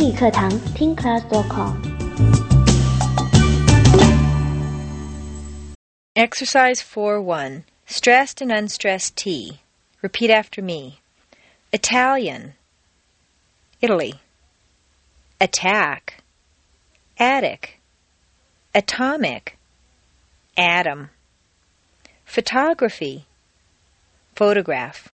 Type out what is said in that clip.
英语课堂 TeenClass.com。 Exercise 4-1. Stressed and unstressed T. Repeat after me. Italian. Italy. Attack. Attic. Atomic. Atom. Photography. Photograph.